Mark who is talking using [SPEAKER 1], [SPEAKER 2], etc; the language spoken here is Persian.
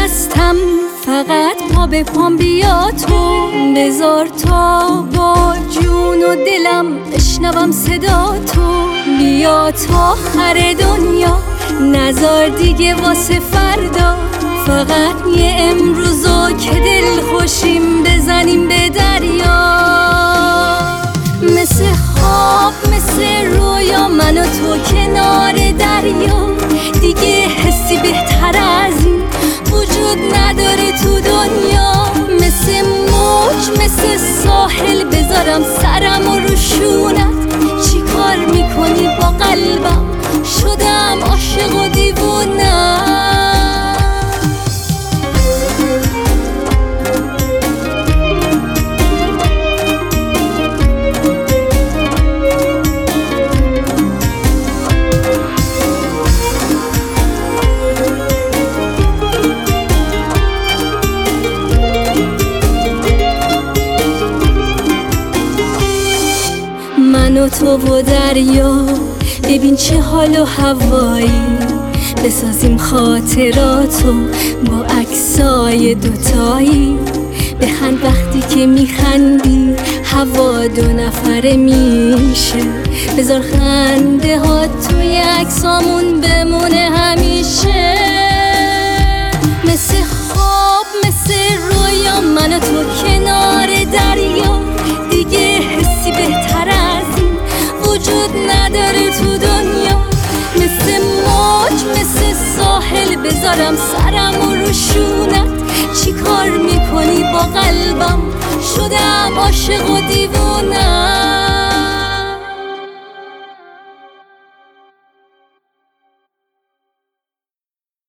[SPEAKER 1] هستم، فقط پا به پام بیا تو، بذار تا با جون و دلم بشنوم صدا تو. بیا تا آخر دنیا، نذار دیگه واسه فردا، فقط یه امروزو که دل خوشیم بزنیم به دریا. مثل خواب مثل رویا، من و تو کنار دریا، دیگه حسی بهتر از این وجود نداره تو دنیا. مثل موج مثل ساحل، بذارم سرم و روشونت، چی کار میکنی با قلبم، شدم عاشق و دیوونه. من و تو و دریا، ببین چه حال و هوایی، بسازیم خاطراتو با عکسای دوتایی. بخند وقتی که میخندی، هوا دو نفره میشه، بذار خنده ها توی عکسامون بمونه همیشه. مثل خواب مثل رویا، من و تو کنار دریا، دیگه حسی بهتر از این وجود نداره تو دنیا. مثل موج مثل ساحل، بذارم سرم و روشونت، چی کار میکنی با قلبم، شدم عاشق و دیوونه.